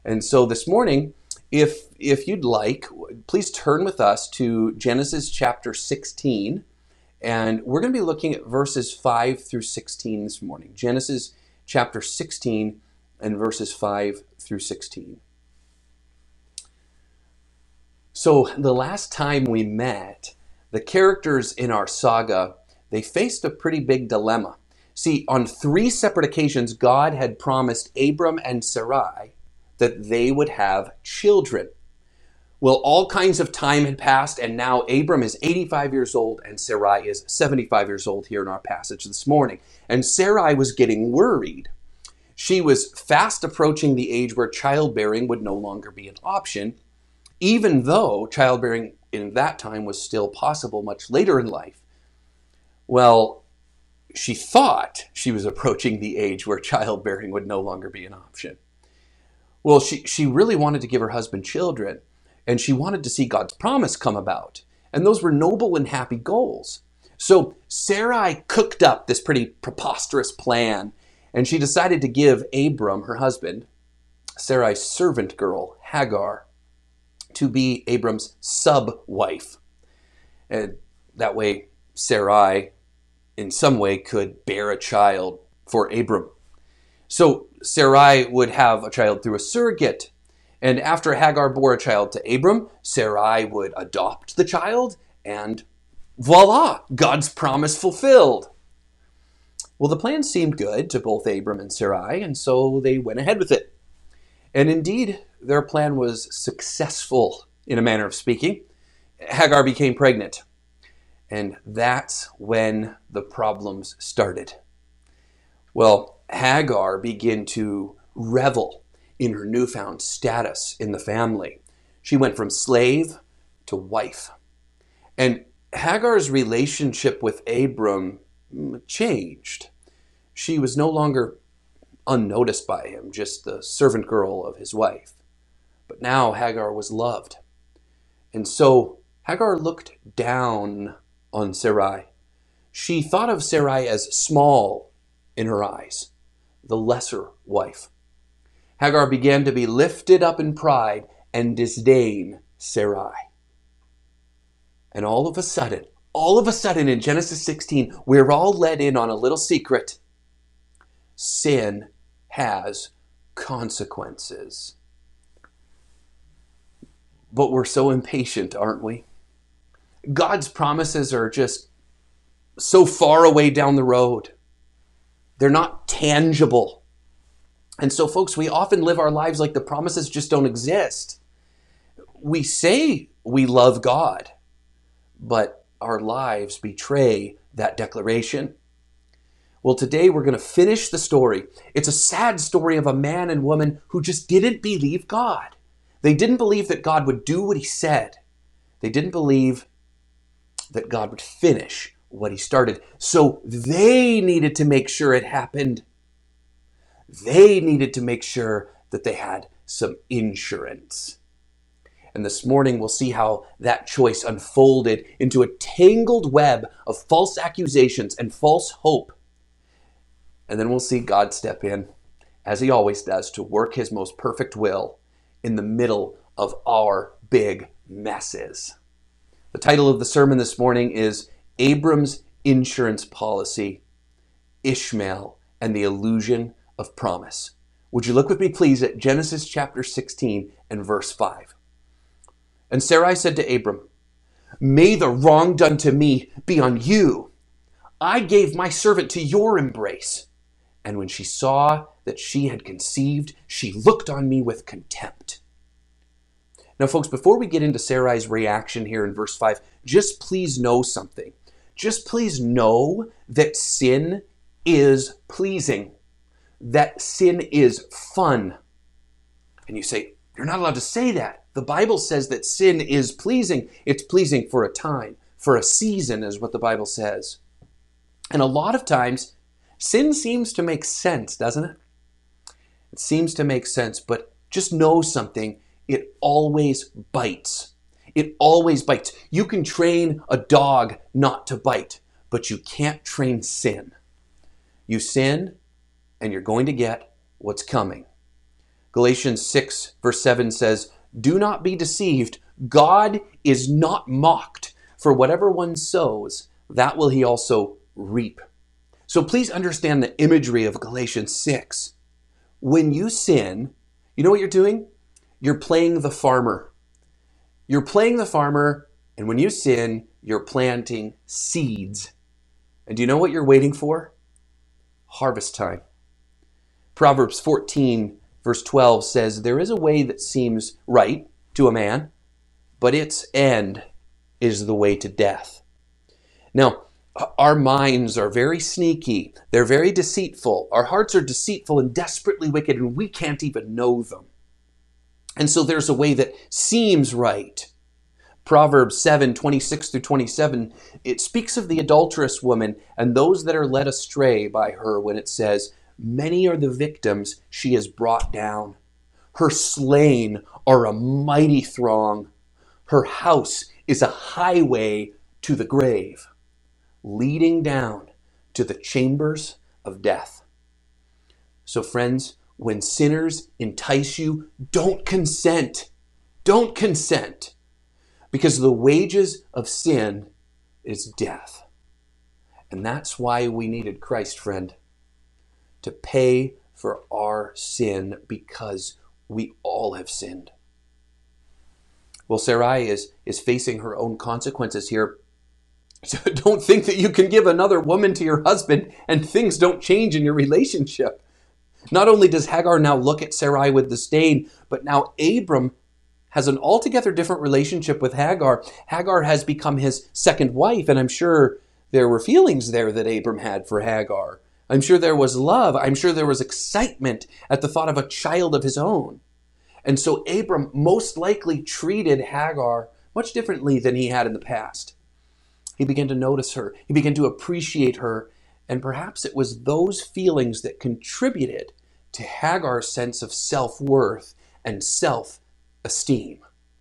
And so this morning, if you'd like, please turn with us to Genesis chapter 16. And we're going to be looking at verses 5 through 16 this morning. Genesis chapter 16 and verses 5 through 16. So the last time we met, the characters in our saga, they faced a pretty big dilemma. See, on 3 separate occasions, God had promised Abram and Sarai that they would have children. Well, all kinds of time had passed, and now Abram is 85 years old and Sarai is 75 years old here in our passage this morning. And Sarai was getting worried. She was fast approaching the age where childbearing would no longer be an option, even though childbearing in that time was still possible much later in life. Well, she thought she was approaching the age where childbearing would no longer be an option. Well, she really wanted to give her husband children, and she wanted to see God's promise come about. And those were noble and happy goals. So Sarai cooked up this pretty preposterous plan, and she decided to give Abram, her husband, Sarai's servant girl, Hagar, to be Abram's sub-wife. And that way, Sarai, in some way, could bear a child for Abram. So Sarai would have a child through a surrogate. And after Hagar bore a child to Abram, Sarai would adopt the child, and voila, God's promise fulfilled. Well, the plan seemed good to both Abram and Sarai, and so they went ahead with it. And indeed, their plan was successful, in a manner of speaking. Hagar became pregnant. And that's when the problems started. Well, Hagar began to revel in her newfound status in the family. She went from slave to wife. And Hagar's relationship with Abram changed. She was no longer unnoticed by him, just the servant girl of his wife. But now Hagar was loved. And so Hagar looked down on Sarai. She thought of Sarai as small in her eyes, the lesser wife. Hagar began to be lifted up in pride and disdain Sarai. And all of a sudden in Genesis 16, we're all let in on a little secret. Sin has consequences. But we're so impatient, aren't we? God's promises are just so far away down the road. They're not tangible. And so, folks, we often live our lives like the promises just don't exist. We say we love God, but our lives betray that declaration. Well, today we're going to finish the story. It's a sad story of a man and woman who just didn't believe God. They didn't believe that God would do what he said. They didn't believe that God would finish what he started. So they needed to make sure it happened. They needed to make sure that they had some insurance. And this morning we'll see how that choice unfolded into a tangled web of false accusations and false hope. And then we'll see God step in, as he always does, to work his most perfect will in the middle of our big messes. The title of the sermon this morning is Abram's Insurance Policy, Ishmael and the Illusion of Promise. Would you look with me, please, at Genesis chapter 16 and verse 5. And Sarai said to Abram, "May the wrong done to me be on you. I gave my servant to your embrace. And when she saw that she had conceived, she looked on me with contempt." Now, folks, before we get into Sarai's reaction here in verse 5, just please know something. Just please know that sin is pleasing. That sin is fun. And you say, you're not allowed to say that. The Bible says that sin is pleasing. It's pleasing for a time, for a season is what the Bible says. And a lot of times, sin seems to make sense, doesn't it? It seems to make sense, but just know something. It always bites. It always bites. You can train a dog not to bite, but you can't train sin. You sin, and you're going to get what's coming. Galatians 6 verse 7 says, "Do not be deceived. God is not mocked. For whatever one sows, that will he also reap." So please understand the imagery of Galatians 6. When you sin, you know what you're doing? You're playing the farmer. You're playing the farmer, and when you sin, you're planting seeds. And do you know what you're waiting for? Harvest time. Proverbs 14 verse 12 says, "There is a way that seems right to a man, but its end is the way to death." Now, our minds are very sneaky. They're very deceitful. Our hearts are deceitful and desperately wicked, and we can't even know them. And so there's a way that seems right. Proverbs 7, 26 through 27, it speaks of the adulterous woman and those that are led astray by her when it says, "Many are the victims she has brought down. Her slain are a mighty throng. Her house is a highway to the grave, leading down to the chambers of death." So friends, when sinners entice you, don't consent. Don't consent. Because the wages of sin is death. And that's why we needed Christ, friend, to pay for our sin, because we all have sinned. Well, Sarai is facing her own consequences here. So don't think that you can give another woman to your husband and things don't change in your relationship. Not only does Hagar now look at Sarai with disdain, but now Abram has an altogether different relationship with Hagar. Hagar has become his second wife, and I'm sure there were feelings there that Abram had for Hagar. I'm sure there was love. I'm sure there was excitement at the thought of a child of his own. And so Abram most likely treated Hagar much differently than he had in the past. He began to notice her. He began to appreciate her. And perhaps it was those feelings that contributed to Hagar's sense of self-worth and self-esteem.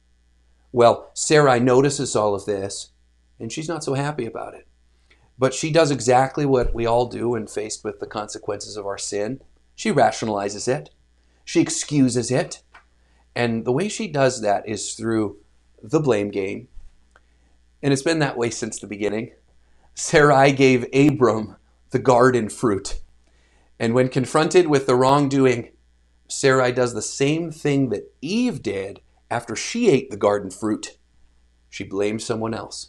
Well, Sarai notices all of this, and she's not so happy about it. But she does exactly what we all do when faced with the consequences of our sin. She rationalizes it. She excuses it. And the way she does that is through the blame game. And it's been that way since the beginning. Sarai gave Abram the garden fruit. And when confronted with the wrongdoing, Sarai does the same thing that Eve did after she ate the garden fruit. She blames someone else.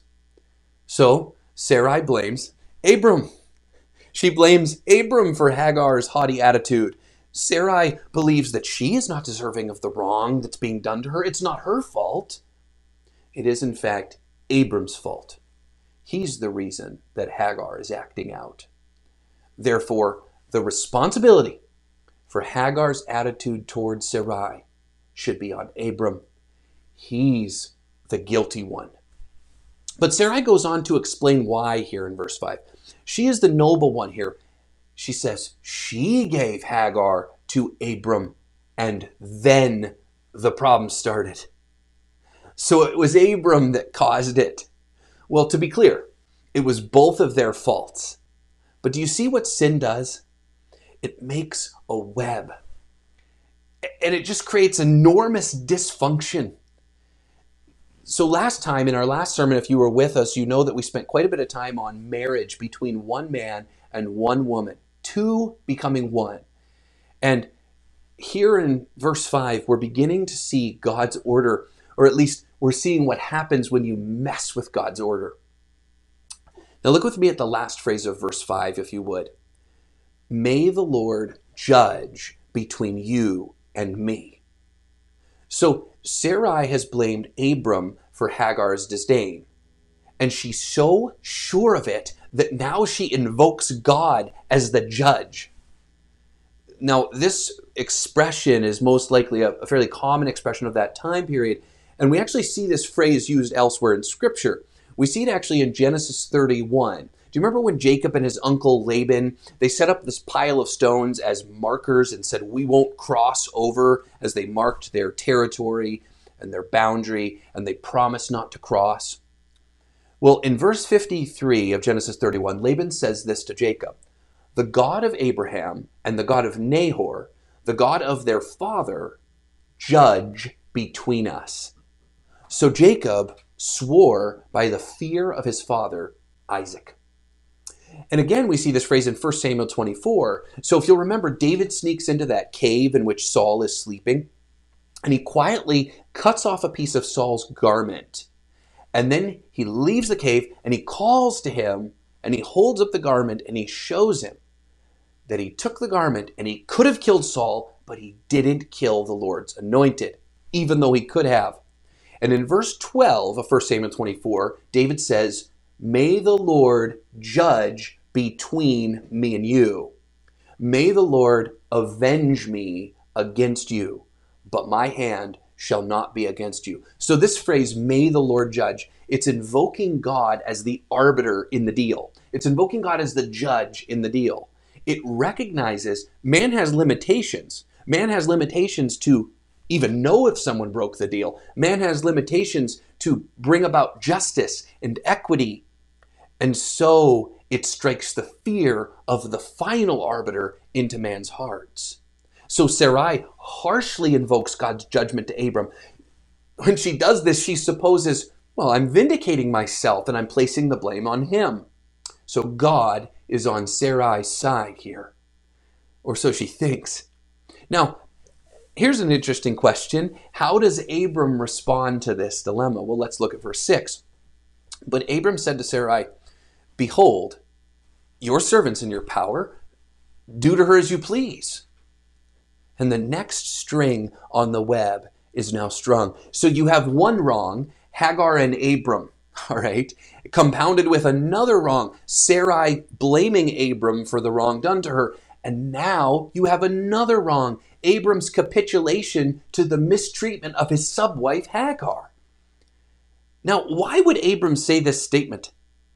So Sarai blames Abram. She blames Abram for Hagar's haughty attitude. Sarai believes that she is not deserving of the wrong that's being done to her. It's not her fault. It is, in fact, Abram's fault. He's the reason that Hagar is acting out. Therefore, the responsibility for Hagar's attitude towards Sarai should be on Abram. He's the guilty one. But Sarai goes on to explain why here in verse 5. She is the noble one here. She says she gave Hagar to Abram, and then the problem started. So it was Abram that caused it. Well, to be clear, it was both of their faults. But do you see what sin does? It makes a web. And it just creates enormous dysfunction. So last time, in our last sermon, if you were with us, you know that we spent quite a bit of time on marriage between one man and one woman, two becoming one. And here in verse 5, we're beginning to see God's order, or at least we're seeing what happens when you mess with God's order. Now look with me at the last phrase of verse 5, if you would. May the Lord judge between you and me. So Sarai has blamed Abram for Hagar's disdain. And she's so sure of it that now she invokes God as the judge. Now, this expression is most likely a fairly common expression of that time period. And we actually see this phrase used elsewhere in Scripture. We see it actually in Genesis 31. Do you remember when Jacob and his uncle Laban, they set up this pile of stones as markers and said, we won't cross over, as they marked their territory and their boundary, and they promised not to cross? Well, in verse 53 of Genesis 31, Laban says this to Jacob: the God of Abraham and the God of Nahor, the God of their father, judge between us." So Jacob swore by the fear of his father, Isaac. And again, we see this phrase in 1 Samuel 24. So if you'll remember, David sneaks into that cave in which Saul is sleeping, and he quietly cuts off a piece of Saul's garment. And then he leaves the cave and he calls to him and he holds up the garment and he shows him that he took the garment and he could have killed Saul, but he didn't kill the Lord's anointed, even though he could have. And in verse 12 of 1 Samuel 24, David says, "May the Lord judge between me and you. May the Lord avenge me against you, but my hand shall not be against you." So this phrase, "may the Lord judge," it's invoking God as the arbiter in the deal. It's invoking God as the judge in the deal. It recognizes man has limitations. Man has limitations to even know if someone broke the deal. Man has limitations to bring about justice and equity. And so it strikes the fear of the final arbiter into man's hearts. So Sarai harshly invokes God's judgment to Abram. When she does this, she supposes, well, I'm vindicating myself and I'm placing the blame on him. So God is on Sarai's side here. Or so she thinks. Now, here's an interesting question. How does Abram respond to this dilemma? Well, let's look at verse 6. But Abram said to Sarai, "Behold, your servant's in your power. Do to her as you please." And the next string on the web is now strung. So you have one wrong, Hagar and Abram, all right, compounded with another wrong, Sarai blaming Abram for the wrong done to her. And now you have another wrong, Abram's capitulation to the mistreatment of his subwife Hagar. Now, why would Abram say this statement?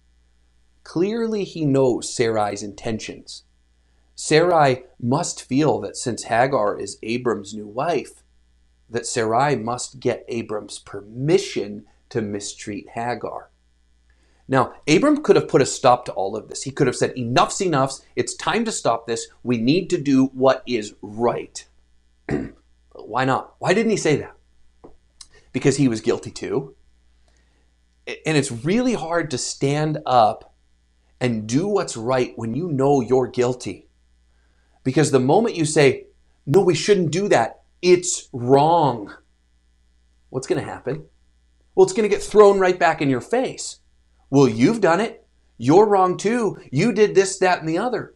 Clearly he knows Sarai's intentions. Sarai must feel that since Hagar is Abram's new wife, that Sarai must get Abram's permission to mistreat Hagar. Now, Abram could have put a stop to all of this. He could have said, enough's enough. It's time to stop this. We need to do what is right. But why not? Why didn't he say that? Because he was guilty too. And it's really hard to stand up and do what's right when you know you're guilty. Because the moment you say, no, we shouldn't do that, it's wrong, what's going to happen? Well, it's going to get thrown right back in your face. Well, you've done it. You're wrong too. You did this, that, and the other.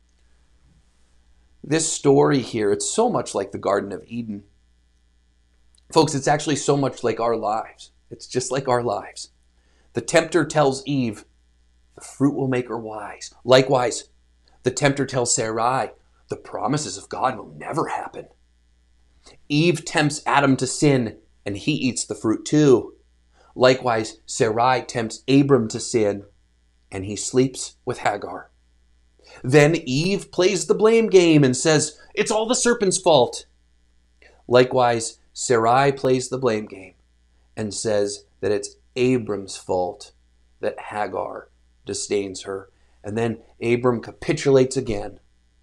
This story here, it's so much like the Garden of Eden. Folks, it's actually so much like our lives. It's just like our lives. The tempter tells Eve, the fruit will make her wise. Likewise, the tempter tells Sarai, the promises of God will never happen. Eve tempts Adam to sin, and he eats the fruit too. Likewise, Sarai tempts Abram to sin, and he sleeps with Hagar. Then Eve plays the blame game and says, it's all the serpent's fault. Likewise, Sarai plays the blame game and says that it's Abram's fault that Hagar disdains her. And then Abram capitulates again.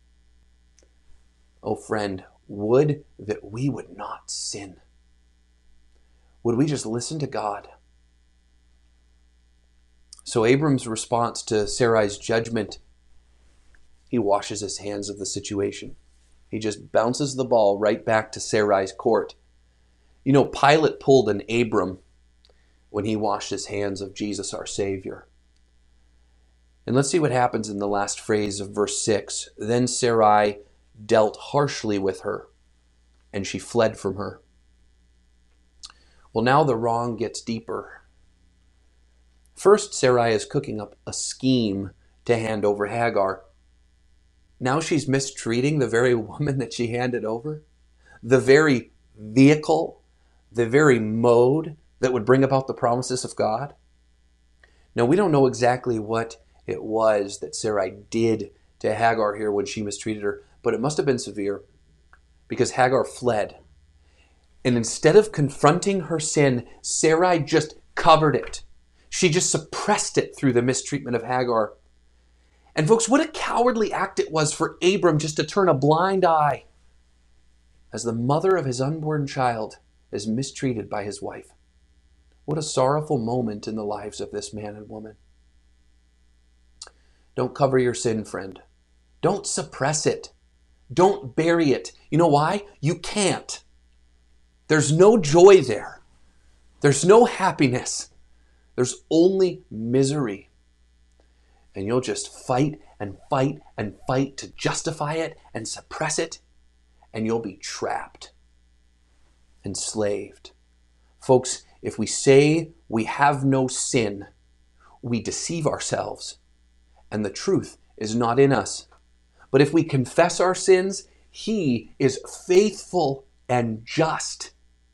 Oh, friend, would that we would not sin. Would we just listen to God? So Abram's response to Sarai's judgment, he washes his hands of the situation. He just bounces the ball right back to Sarai's court. You know, Pilate pulled an Abram when he washed his hands of Jesus, our Savior. And let's see what happens in the last phrase of verse 6. Then Sarai dealt harshly with her, and she fled from her. Well, now the wrong gets deeper. First, Sarai is cooking up a scheme to hand over Hagar. Now she's mistreating the very woman that she handed over, the very vehicle, the very mode that would bring about the promises of God. Now, we don't know exactly what it was that Sarai did to Hagar here when she mistreated her, but it must have been severe because Hagar fled. And instead of confronting her sin, Sarai just covered it. She just suppressed it through the mistreatment of Hagar. And folks, what a cowardly act it was for Abram just to turn a blind eye. as the mother of his unborn child is mistreated by his wife. What a sorrowful moment in the lives of this man and woman. Don't cover your sin, friend. Don't suppress it. Don't bury it. You know why? You can't. There's no joy there. There's no happiness. There's only misery. And you'll just fight and fight and fight to justify it and suppress it, and you'll be trapped, enslaved. Folks, if we say we have no sin, we deceive ourselves, and the truth is not in us. But if we confess our sins, he is faithful and just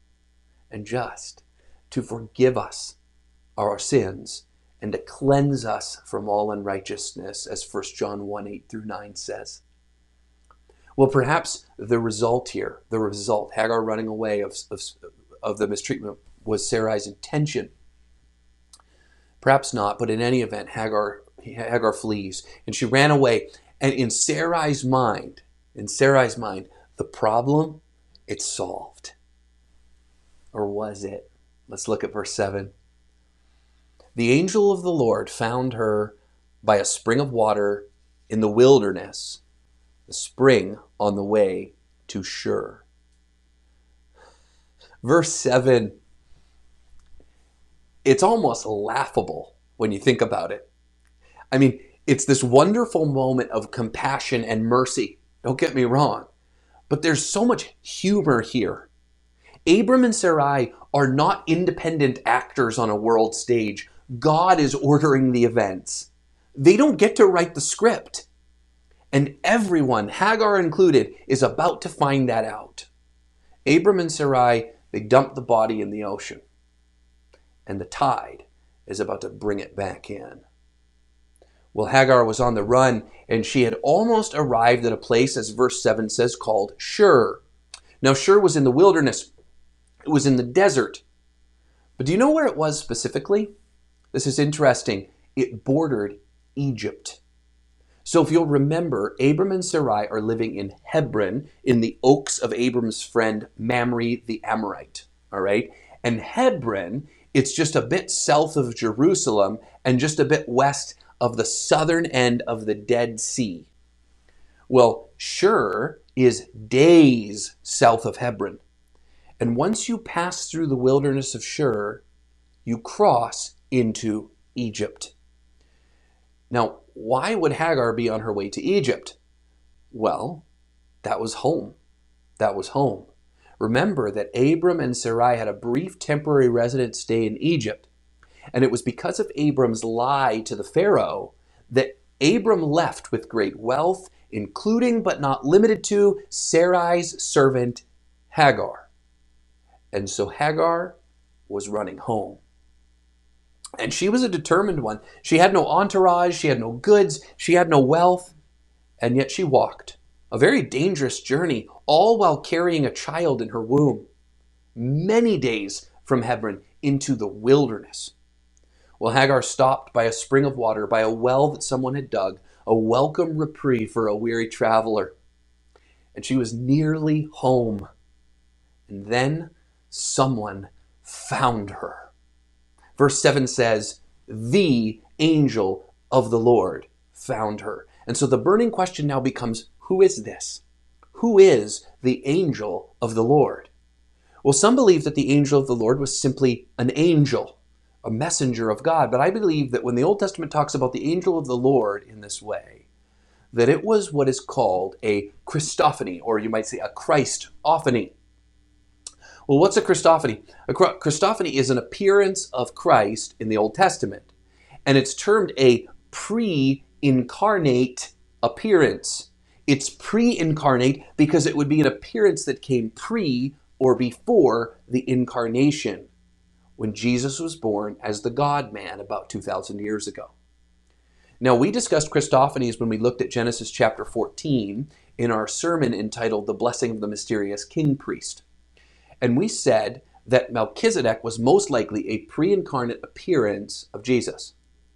to forgive us our sins and to cleanse us from all unrighteousness, as 1 John 1:8-9 says. Well, perhaps the result, Hagar running away of the mistreatment, was Sarai's intention. Perhaps not, but in any event, Hagar flees, and she ran away. And in Sarai's mind, the problem, it's solved. Or was it? Let's look at verse 7. The angel of the Lord found her by a spring of water in the wilderness, the spring on the way to Shur. Verse 7, it's almost laughable when you think about it. I mean, it's this wonderful moment of compassion and mercy. Don't get me wrong. But there's so much humor here. Abram and Sarai are not independent actors on a world stage. God is ordering the events. They don't get to write the script. And everyone, Hagar included, is about to find that out. Abram and Sarai, they dump the body in the ocean. And the tide is about to bring it back in. Well, Hagar was on the run, and she had almost arrived at a place, as verse 7 says, called Shur. Now, Shur was in the wilderness. It was in the desert. But do you know where it was specifically? This is interesting. It bordered Egypt. So if you'll remember, Abram and Sarai are living in Hebron, in the oaks of Abram's friend Mamre the Amorite. All right? And Hebron, it's just a bit south of Jerusalem and just a bit west of the southern end of the Dead Sea. Well, Shur is days south of Hebron. And once you pass through the wilderness of Shur, you cross into Egypt. Now, why would Hagar be on her way to Egypt? Well, that was home. That was home. Remember that Abram and Sarai had a brief temporary resident stay in Egypt. And it was because of Abram's lie to the Pharaoh that Abram left with great wealth, including but not limited to Sarai's servant Hagar. And so Hagar was running home. And she was a determined one. She had no entourage, she had no goods, she had no wealth, and yet she walked. A very dangerous journey, all while carrying a child in her womb. Many days from Hebron into the wilderness. Well, Hagar stopped by a spring of water, by a well that someone had dug, a welcome reprieve for a weary traveler. And she was nearly home. And then someone found her. Verse 7 says, the angel of the Lord found her. And so the burning question now becomes, who is this? Who is the angel of the Lord? Well, some believe that the angel of the Lord was simply an angel, a messenger of God. But I believe that when the Old Testament talks about the angel of the Lord in this way, that it was what is called a Christophany, or you might say a Christophany. Well, what's a Christophany? A Christophany is an appearance of Christ in the Old Testament. And it's termed a pre-incarnate appearance. It's pre-incarnate because it would be an appearance that came pre or before the incarnation, when Jesus was born as the God-man about 2,000 years ago. Now, we discussed Christophanies when we looked at Genesis chapter 14 in our sermon entitled The Blessing of the Mysterious King Priest. And we said that Melchizedek was most likely a pre-incarnate appearance of Jesus.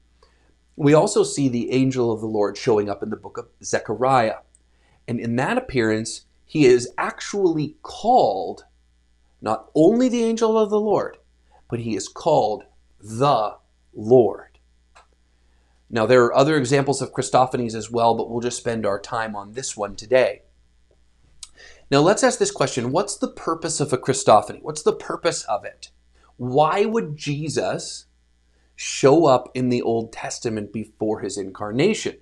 We also see the angel of the Lord showing up in the book of Zechariah. And in that appearance, he is actually called not only the angel of the Lord, but he is called the Lord. Now, there are other examples of Christophanies as well, but we'll just spend our time on this one today. Now, let's ask this question. What's the purpose of a Christophany? What's the purpose of it? Why would Jesus show up in the Old Testament before his incarnation?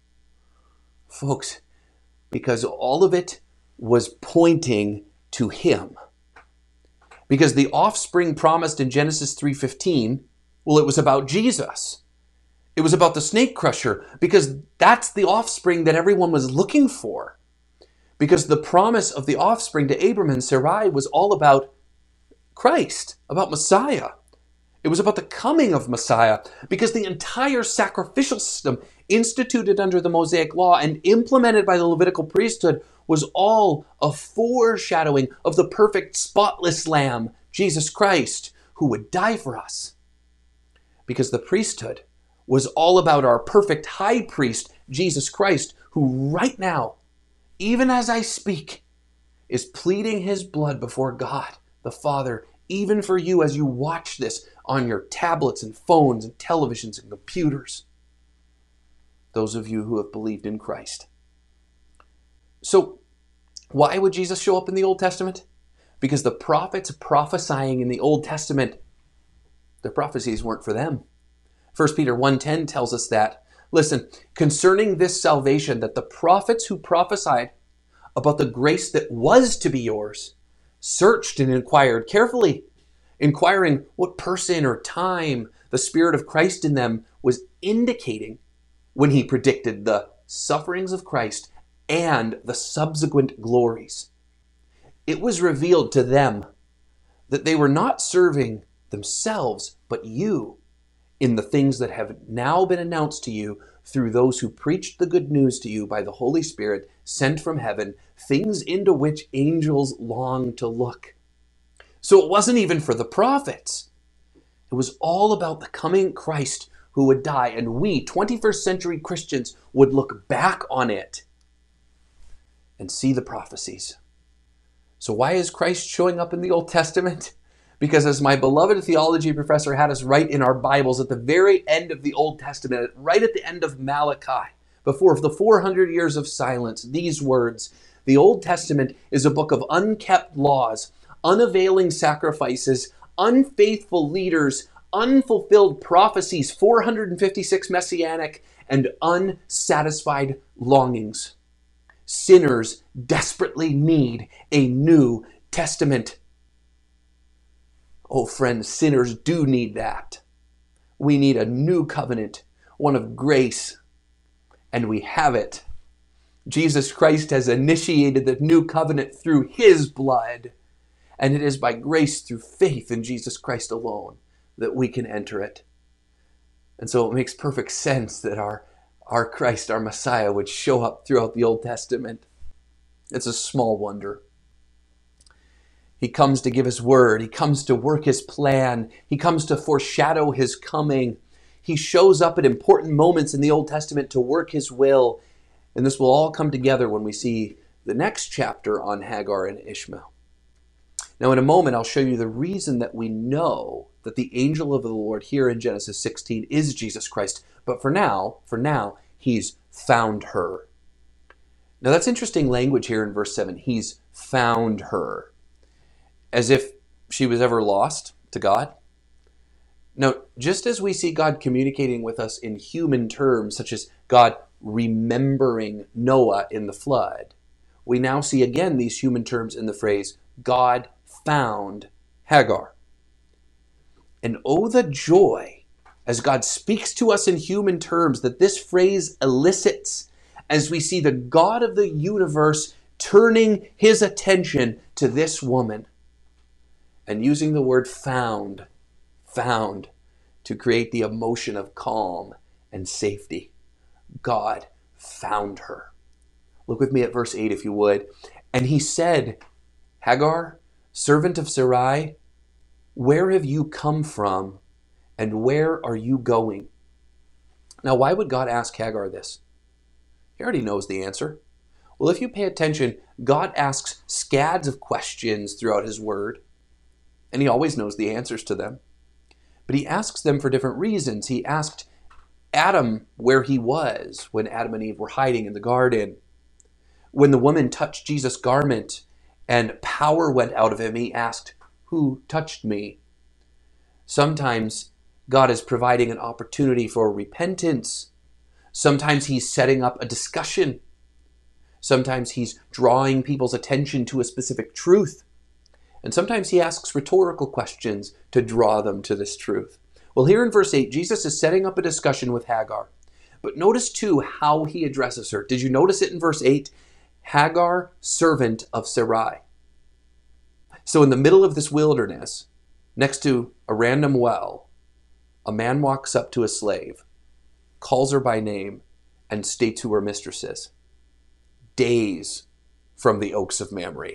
Folks, because all of it was pointing to him. Because the offspring promised in Genesis 3:15, well, it was about Jesus. It was about the snake crusher, because that's the offspring that everyone was looking for. Because the promise of the offspring to Abram and Sarai was all about Christ, about Messiah. It was about the coming of Messiah, because the entire sacrificial system instituted under the Mosaic law and implemented by the Levitical priesthood was all a foreshadowing of the perfect, spotless Lamb, Jesus Christ, who would die for us. Because the priesthood was all about our perfect high priest, Jesus Christ, who right now, even as I speak, is pleading his blood before God, the Father, even for you as you watch this on your tablets and phones and televisions and computers. Those of you who have believed in Christ. So, why would Jesus show up in the Old Testament? Because the prophets prophesying in the Old Testament, their prophecies weren't for them. 1 Peter 1:10 tells us that. Listen, concerning this salvation, that the prophets who prophesied about the grace that was to be yours searched and inquired carefully, inquiring what person or time the Spirit of Christ in them was indicating when he predicted the sufferings of Christ and the subsequent glories. It was revealed to them that they were not serving themselves, but you, in the things that have now been announced to you through those who preached the good news to you by the Holy Spirit sent from heaven, things into which angels long to look. So it wasn't even for the prophets. It was all about the coming Christ who would die, and we, 21st century Christians, would look back on it and see the prophecies. So why is Christ showing up in the Old Testament? Because as my beloved theology professor had us write in our Bibles at the very end of the Old Testament, right at the end of Malachi, before the 400 years of silence, these words, the Old Testament is a book of unkept laws, unavailing sacrifices, unfaithful leaders, unfulfilled prophecies, 456 messianic, and unsatisfied longings. Sinners desperately need a New Testament. Oh, friends, sinners do need that. We need a new covenant, one of grace, and we have it. Jesus Christ has initiated the new covenant through his blood, and it is by grace through faith in Jesus Christ alone that we can enter it. And so it makes perfect sense that our Christ, our Messiah, would show up throughout the Old Testament. It's a small wonder. He comes to give his word. He comes to work his plan. He comes to foreshadow his coming. He shows up at important moments in the Old Testament to work his will. And this will all come together when we see the next chapter on Hagar and Ishmael. Now, in a moment, I'll show you the reason that we know that the angel of the Lord here in Genesis 16 is Jesus Christ. But for now, he's found her. Now, that's interesting language here in verse 7. He's found her. As if she was ever lost to God. Now, just as we see God communicating with us in human terms, such as God remembering Noah in the flood, we now see again these human terms in the phrase, God found Hagar. And oh, the joy as God speaks to us in human terms that this phrase elicits as we see the God of the universe turning his attention to this woman and using the word found to create the emotion of calm and safety. God found her. Look with me at verse 8 if you would. And he said, Hagar, servant of Sarai, where have you come from and where are you going? Now, why would God ask Hagar this? He already knows the answer. Well, if you pay attention, God asks scads of questions throughout his word, and he always knows the answers to them. But he asks them for different reasons. He asked Adam where he was when Adam and Eve were hiding in the garden. When the woman touched Jesus' garment and power went out of him, he asked, "Who touched me?" Sometimes God is providing an opportunity for repentance. Sometimes he's setting up a discussion. Sometimes he's drawing people's attention to a specific truth. And sometimes he asks rhetorical questions to draw them to this truth. Well, here in verse 8, Jesus is setting up a discussion with Hagar. But notice too how he addresses her. Did you notice it in verse 8? Hagar, servant of Sarai. So in the middle of this wilderness, next to a random well, a man walks up to a slave, calls her by name, and states who her mistress is. Days from the oaks of Mamre.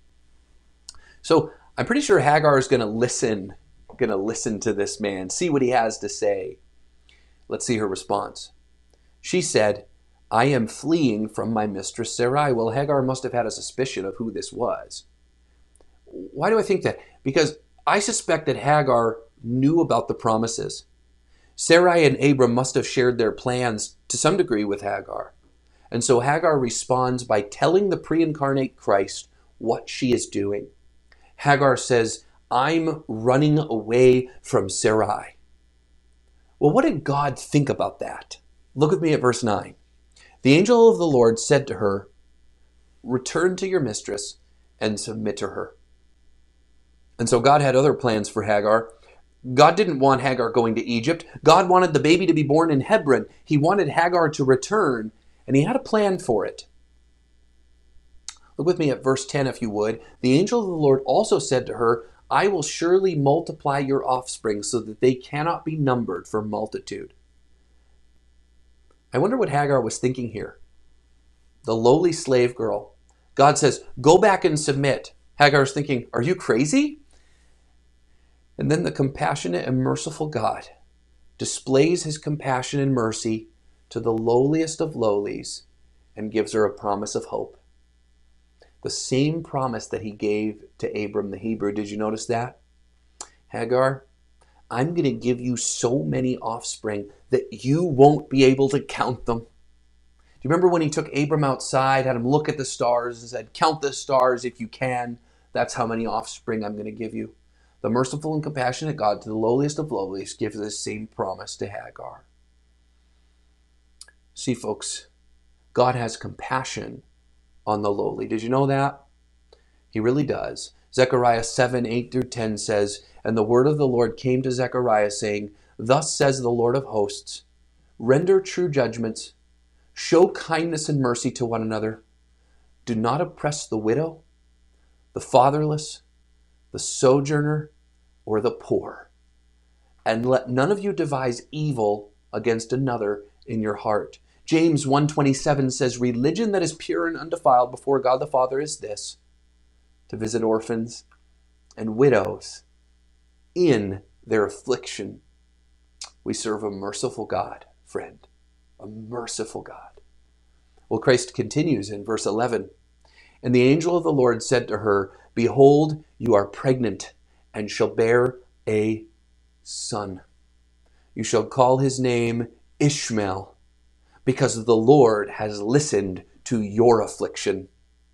So I'm pretty sure Hagar is going to listen to this man, see what he has to say. Let's see her response. She said, "I am fleeing from my mistress Sarai." Well, Hagar must have had a suspicion of who this was. Why do I think that? Because I suspect that Hagar knew about the promises. Sarai and Abram must have shared their plans to some degree with Hagar. And so Hagar responds by telling the pre-incarnate Christ what she is doing. Hagar says, "I'm running away from Sarai." Well, what did God think about that? Look with me at verse 9. The angel of the Lord said to her, "Return to your mistress and submit to her." And so God had other plans for Hagar. God didn't want Hagar going to Egypt. God wanted the baby to be born in Hebron. He wanted Hagar to return, and he had a plan for it. Look with me at verse 10 if you would. The angel of the Lord also said to her, "I will surely multiply your offspring so that they cannot be numbered for multitude." I wonder what Hagar was thinking here. The lowly slave girl. God says, "Go back and submit." Hagar's thinking, "Are you crazy?" And then the compassionate and merciful God displays his compassion and mercy to the lowliest of lowlies and gives her a promise of hope. The same promise that he gave to Abram the Hebrew. Did you notice that? Hagar, I'm going to give you so many offspring that you won't be able to count them. Do you remember when he took Abram outside, had him look at the stars and said, "Count the stars if you can. That's how many offspring I'm going to give you." The merciful and compassionate God to the lowliest of lowlies gives this same promise to Hagar. See, folks, God has compassion on the lowly. Did you know that? He really does. Zechariah 7, 8 through 10 says, "And the word of the Lord came to Zechariah, saying, Thus says the Lord of hosts, render true judgments, show kindness and mercy to one another. Do not oppress the widow, the fatherless, the sojourner, or the poor. And let none of you devise evil against another in your heart." James 1:27 says, "Religion that is pure and undefiled before God the Father is this, to visit orphans and widows in their affliction." We serve a merciful God, friend, a merciful God. Well, Christ continues in verse 11. "And the angel of the Lord said to her, Behold, you are pregnant and shall bear a son. You shall call his name Ishmael, because the Lord has listened to your affliction."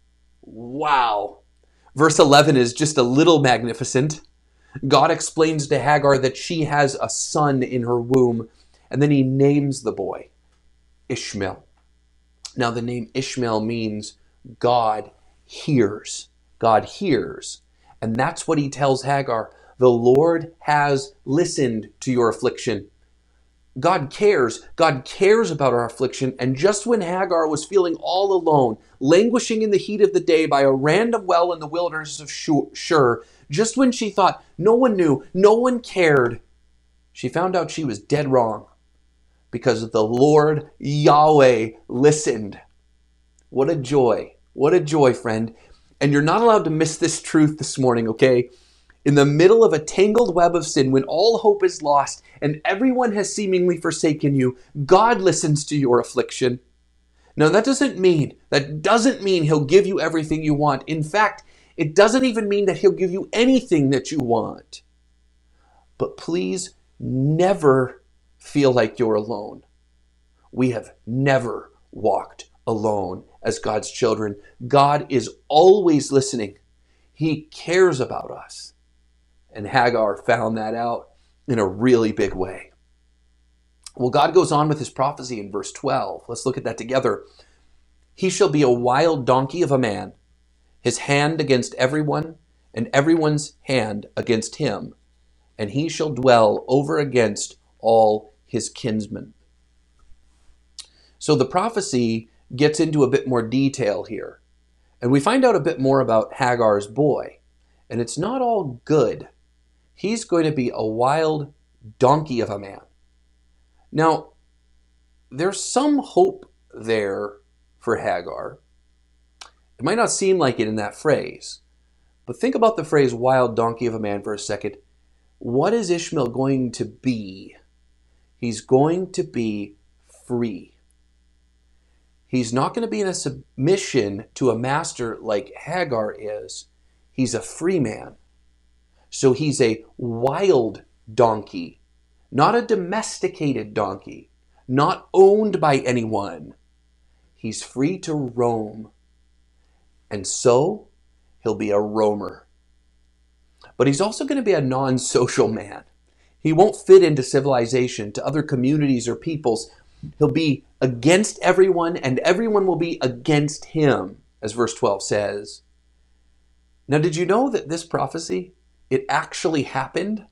Wow. Verse 11 is just a little magnificent. God explains to Hagar that she has a son in her womb, and then he names the boy Ishmael. Now, the name Ishmael means God hears. God hears. And that's what he tells Hagar. The Lord has listened to your affliction. God cares. God cares about our affliction. And just when Hagar was feeling all alone, languishing in the heat of the day by a random well in the wilderness of Shur, just when she thought no one knew, no one cared, she found out she was dead wrong, because the Lord Yahweh listened. What a joy. What a joy, friend. And you're not allowed to miss this truth this morning, okay? In the middle of a tangled web of sin, when all hope is lost and everyone has seemingly forsaken you, God listens to your affliction. Now that doesn't mean he'll give you everything you want. In fact, it doesn't even mean that he'll give you anything that you want. But please never feel like you're alone. We have never walked alone as God's children. God is always listening. He cares about us. And Hagar found that out in a really big way. Well, God goes on with his prophecy in verse 12. Let's look at that together. He shall be a wild donkey of a man, his hand against everyone, and everyone's hand against him, and he shall dwell over against all his kinsmen. So the prophecy gets into a bit more detail here, and we find out a bit more about Hagar's boy, and it's not all good. He's going to be a wild donkey of a man. Now, there's some hope there for Hagar. It might not seem like it in that phrase, but think about the phrase wild donkey of a man for a second. What is Ishmael going to be? He's going to be free. He's not going to be in a submission to a master like Hagar is. He's a free man. So he's a wild donkey, not a domesticated donkey, not owned by anyone. He's free to roam. And so he'll be a roamer. But he's also going to be a non-social man. He won't fit into civilization, to other communities or peoples. He'll be against everyone, and everyone will be against him, as verse 12 says. Now, did you know that this prophecy, it actually happened?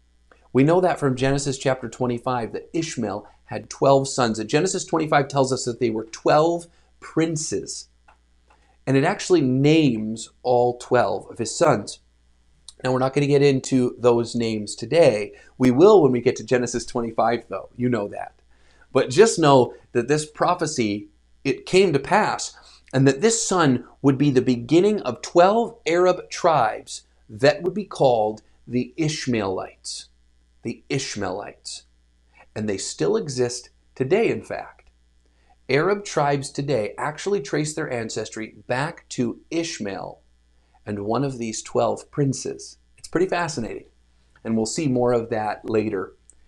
We know that from Genesis chapter 25, that Ishmael had 12 sons. And Genesis 25 tells us that they were 12 princes. And it actually names all 12 of his sons. Now, we're not going to get into those names today. We will when we get to Genesis 25, though. You know that. But just know that this prophecy, it came to pass, and that this son would be the beginning of 12 Arab tribes that would be called the Ishmaelites. The Ishmaelites. And they still exist today, in fact. Arab tribes today actually trace their ancestry back to Ishmael and one of these 12 princes. It's pretty fascinating, and we'll see more of that later.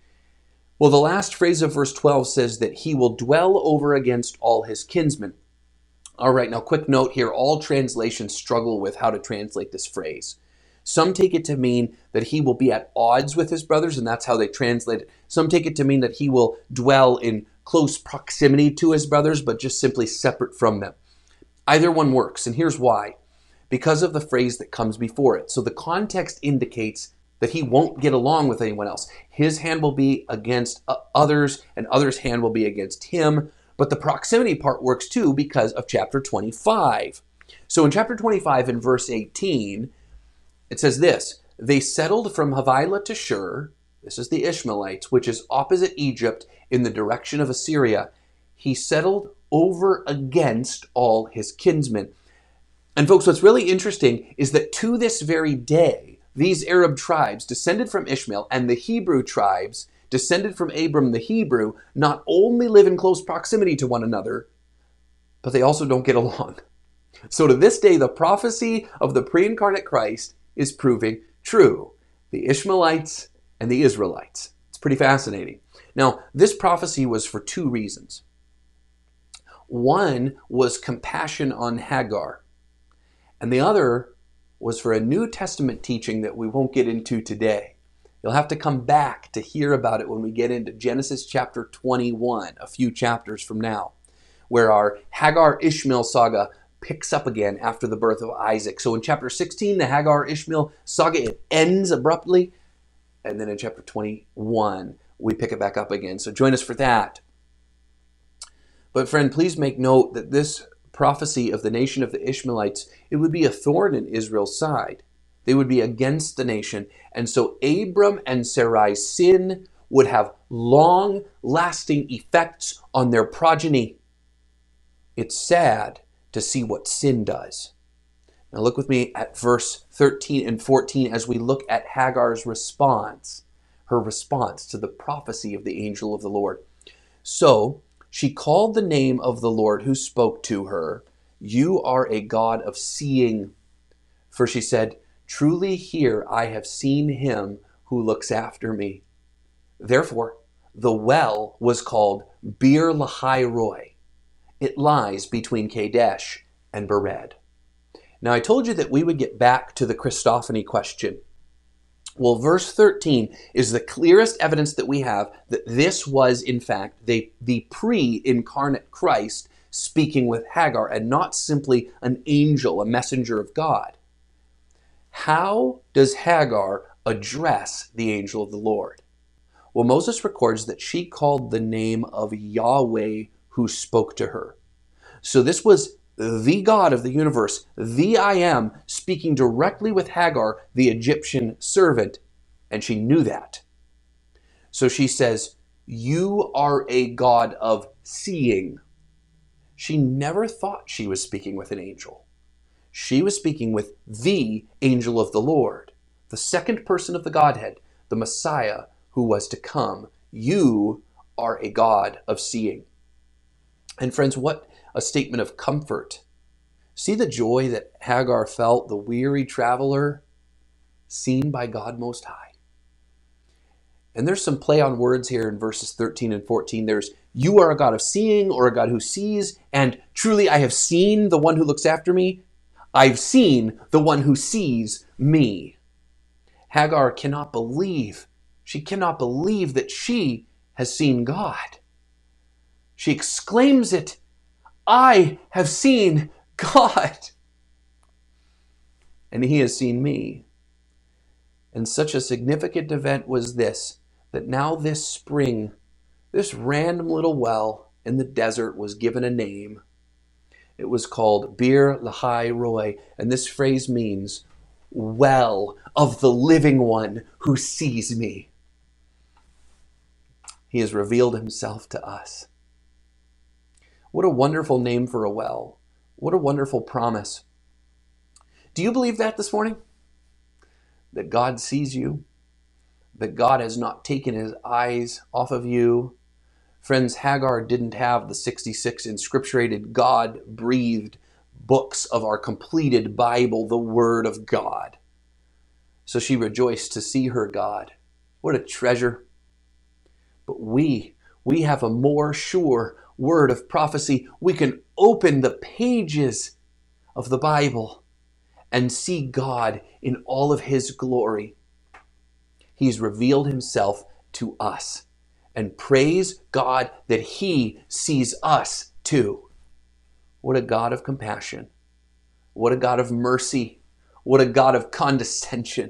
Well, the last phrase of verse 12 says that he will dwell over against all his kinsmen. All right, now quick note here. All translations struggle with how to translate this phrase. Some take it to mean that he will be at odds with his brothers, and that's how they translate it. Some take it to mean that he will dwell in close proximity to his brothers, but just simply separate from them. Either one works, and here's why. Because of the phrase that comes before it. So the context indicates that he won't get along with anyone else. His hand will be against others, and others' hand will be against him. But the proximity part works too because of chapter 25. So in chapter 25, in verse 18, it says this: they settled from Havilah to Shur, this is the Ishmaelites, which is opposite Egypt in the direction of Assyria. He settled over against all his kinsmen. And folks, what's really interesting is that to this very day, these Arab tribes descended from Ishmael and the Hebrew tribes descended from Abram the Hebrew not only live in close proximity to one another, but they also don't get along. So to this day, the prophecy of the pre-incarnate Christ is proving true. The Ishmaelites and the Israelites. It's pretty fascinating. Now, this prophecy was for two reasons. One was compassion on Hagar, and the other was for a New Testament teaching that we won't get into today. You'll have to come back to hear about it when we get into Genesis chapter 21, a few chapters from now, where our Hagar-Ishmael saga picks up again after the birth of Isaac. So in chapter 16, the Hagar-Ishmael saga, it ends abruptly, and then in chapter 21, we pick it back up again. So join us for that. But friend, please make note that this prophecy of the nation of the Ishmaelites, it would be a thorn in Israel's side. They would be against the nation. And so Abram and Sarai's sin would have long-lasting effects on their progeny. It's sad to see what sin does. Now look with me at verse 13 and 14 as we look at Hagar's response, her response to the prophecy of the angel of the Lord. So She called the name of the Lord who spoke to her, "You are a God of seeing." For she said, "Truly here I have seen him who looks after me." Therefore, the well was called Bir Lahai Roi. It lies between Kadesh and Bered. Now, I told you that we would get back to the Christophany question. Well, verse 13 is the clearest evidence that we have that this was, in fact, the pre-incarnate Christ speaking with Hagar and not simply an angel, a messenger of God. How does Hagar address the angel of the Lord? Well, Moses records that she called the name of Yahweh who spoke to her. So this was the God of the universe, the I Am, speaking directly with Hagar, the Egyptian servant, and she knew that. So she says, "You are a God of seeing." She never thought she was speaking with an angel. She was speaking with the angel of the Lord, the second person of the Godhead, the Messiah who was to come. You are a God of seeing. And friends, what a statement of comfort. See the joy that Hagar felt, the weary traveler, seen by God Most High. And there's some play on words here in verses 13 and 14. There's, "You are a God of seeing," or a God who sees, and "Truly I have seen the one who looks after me." I've seen the one who sees me. Hagar cannot believe. She cannot believe that she has seen God. She exclaims it, "I have seen God. And he has seen me." And such a significant event was this, that now this spring, this random little well in the desert was given a name. It was called Bir Lahai Roi, and this phrase means well of the living one who sees me. He has revealed himself to us. What a wonderful name for a well. What a wonderful promise. Do you believe that this morning? That God sees you? That God has not taken his eyes off of you? Friends, Hagar didn't have the 66 inscripturated, God-breathed books of our completed Bible, the Word of God. So she rejoiced to see her God. What a treasure. But we have a more sure word of prophecy. We can open the pages of the Bible and see God in all of his glory. He's revealed himself to us. And praise God that he sees us too. What a God of compassion. What a God of mercy. What a God of condescension.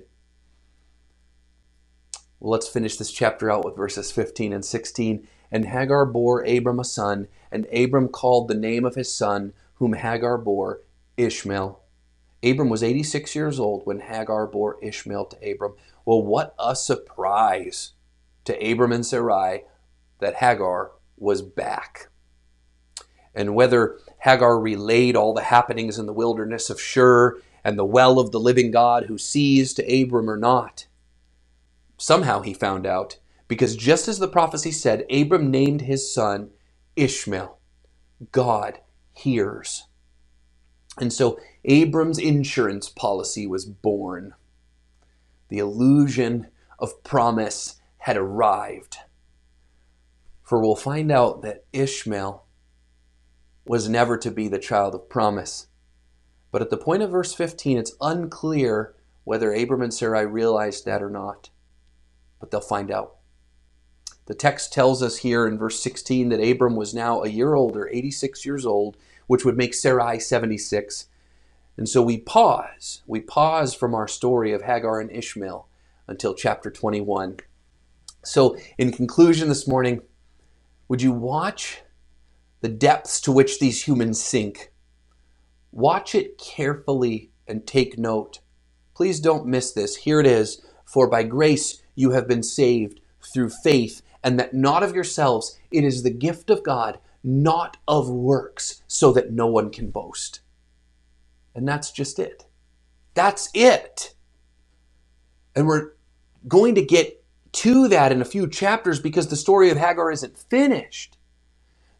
Well, let's finish this chapter out with verses 15 and 16. "And Hagar bore Abram a son, and Abram called the name of his son, whom Hagar bore, Ishmael." Abram was 86 years old when Hagar bore Ishmael to Abram. Well, what a surprise to Abram and Sarai that Hagar was back. And whether Hagar relayed all the happenings in the wilderness of Shur and the well of the living God who sees to Abram or not, somehow he found out, because just as the prophecy said, Abram named his son Ishmael. God hears. And so Abram's insurance policy was born. The illusion of promise had arrived. For we'll find out that Ishmael was never to be the child of promise. But at the point of verse 15, it's unclear whether Abram and Sarai realized that or not. But they'll find out. The text tells us here in verse 16 that Abram was now a year older, 86 years old, which would make Sarai 76. And so we pause. We pause from our story of Hagar and Ishmael until chapter 21. So in conclusion this morning, would you watch the depths to which these humans sink? Watch it carefully and take note. Please don't miss this. Here it is. "For by grace you have been saved through faith, and that not of yourselves. It is the gift of God, not of works, so that no one can boast." And that's just it. That's it. And we're going to get to that in a few chapters because the story of Hagar isn't finished.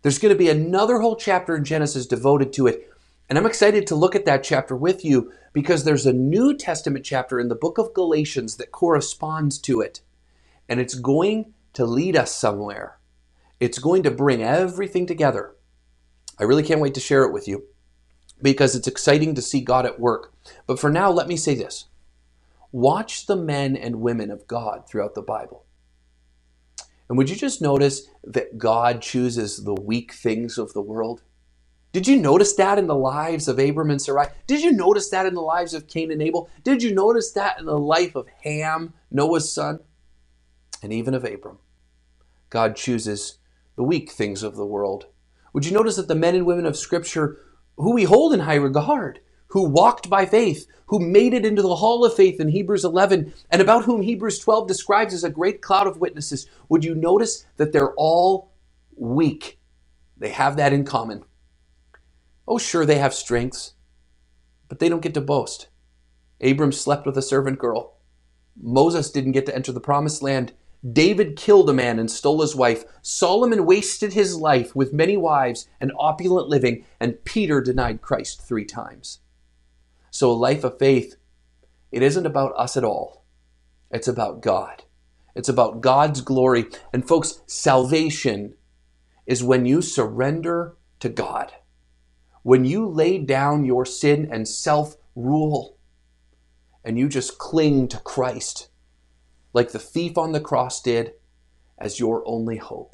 There's going to be another whole chapter in Genesis devoted to it. And I'm excited to look at that chapter with you because there's a New Testament chapter in the book of Galatians that corresponds to it. And it's going to lead us somewhere. It's going to bring everything together. I really can't wait to share it with you because it's exciting to see God at work. But for now, let me say this. Watch the men and women of God throughout the Bible. And would you just notice that God chooses the weak things of the world? Did you notice that in the lives of Abram and Sarai? Did you notice that in the lives of Cain and Abel? Did you notice that in the life of Ham, Noah's son, and even of Abram? God chooses the weak things of the world. Would you notice that the men and women of Scripture who we hold in high regard, who walked by faith, who made it into the hall of faith in Hebrews 11, and about whom Hebrews 12 describes as a great cloud of witnesses, would you notice that they're all weak? They have that in common. Oh, sure, they have strengths, but they don't get to boast. Abram slept with a servant girl. Moses didn't get to enter the promised land. David killed a man and stole his wife. Solomon wasted his life with many wives and opulent living, and Peter denied Christ 3 times. So a life of faith, it isn't about us at all. It's about God. It's about God's glory. And folks, salvation is when you surrender to God. When you lay down your sin and self-rule and you just cling to Christ like the thief on the cross did as your only hope.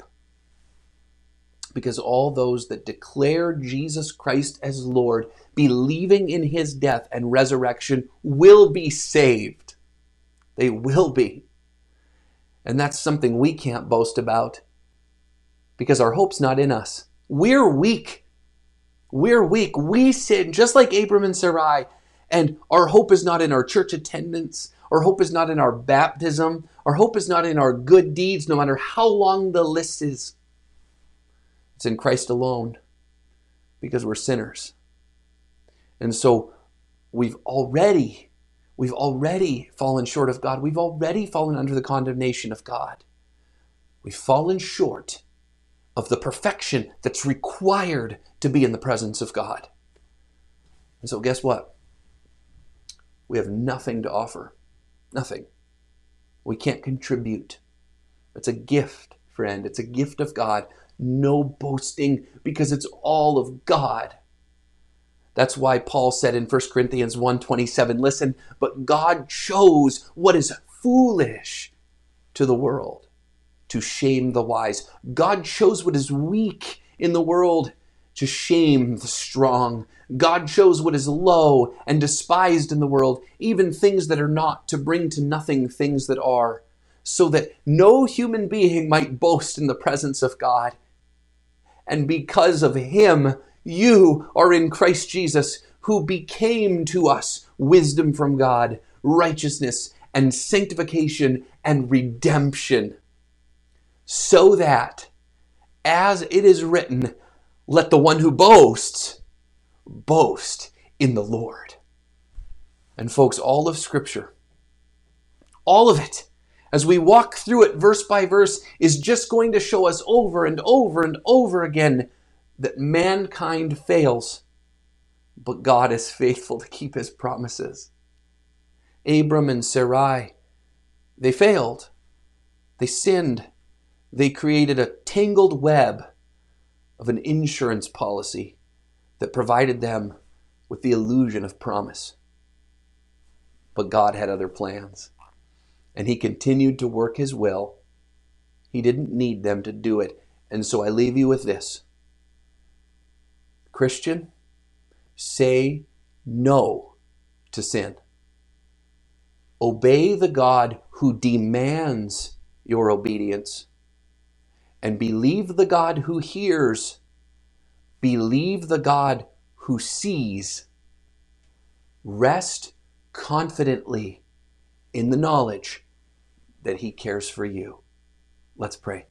Because all those that declare Jesus Christ as Lord, believing in his death and resurrection, will be saved. They will be. And that's something we can't boast about because our hope's not in us. We're weak. We're weak. We sin just like Abram and Sarai. And our hope is not in our church attendance. Our hope is not in our baptism. Our hope is not in our good deeds, no matter how long the list is. It's in Christ alone because we're sinners. And so we've already fallen short of God. We've already fallen under the condemnation of God. We've fallen short of the perfection that's required to be in the presence of God. And so guess what? We have nothing to offer. Nothing. We can't contribute. It's a gift, friend. It's a gift of God. No boasting because it's all of God. That's why Paul said in 1 Corinthians 1:27, listen, but God chose what is foolish to the world to shame the wise. God chose what is weak in the world to shame the strong. God chose what is low and despised in the world, even things that are not, to bring to nothing things that are, so that no human being might boast in the presence of God. And because of him, you are in Christ Jesus, who became to us wisdom from God, righteousness and sanctification and redemption. So that, as it is written, let the one who boasts, boast in the Lord. And folks, all of Scripture, all of it, as we walk through it verse by verse, is just going to show us over and over and over again that mankind fails, but God is faithful to keep his promises. Abram and Sarai, they failed. They sinned. They created a tangled web of an insurance policy that provided them with the illusion of promise. But God had other plans, and he continued to work his will. He didn't need them to do it. And so I leave you with this. Christian, say no to sin. Obey the God who demands your obedience. And believe the God who hears. Believe the God who sees. Rest confidently in the knowledge that he cares for you. Let's pray.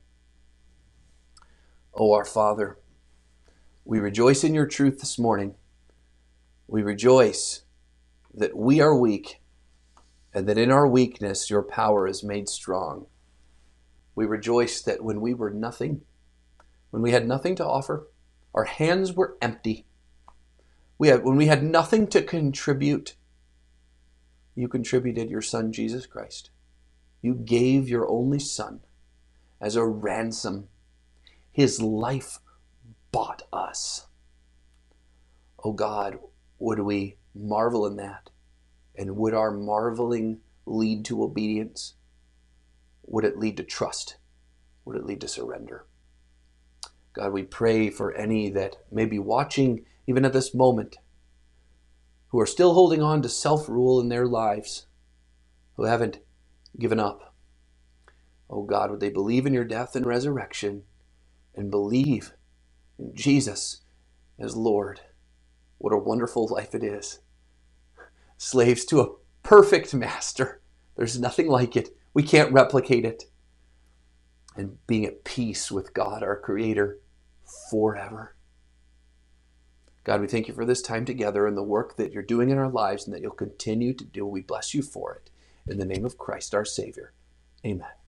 Oh, our Father, we rejoice in your truth this morning. We rejoice that we are weak and that in our weakness your power is made strong. We rejoice that when we were nothing, when we had nothing to offer, our hands were empty. When we had nothing to contribute, you contributed your Son, Jesus Christ. You gave your only Son as a ransom. His life bought us. Oh God, would we marvel in that? And would our marveling lead to obedience? Would it lead to trust? Would it lead to surrender? God, we pray for any that may be watching even at this moment, who are still holding on to self-rule in their lives, who haven't given up. Oh God, would they believe in your death and resurrection and believe in Jesus as Lord? What a wonderful life it is. Slaves to a perfect master. There's nothing like it. We can't replicate it. And being at peace with God, our Creator, forever. God, we thank you for this time together and the work that you're doing in our lives and that you'll continue to do. We bless you for it. In the name of Christ, our Savior. Amen.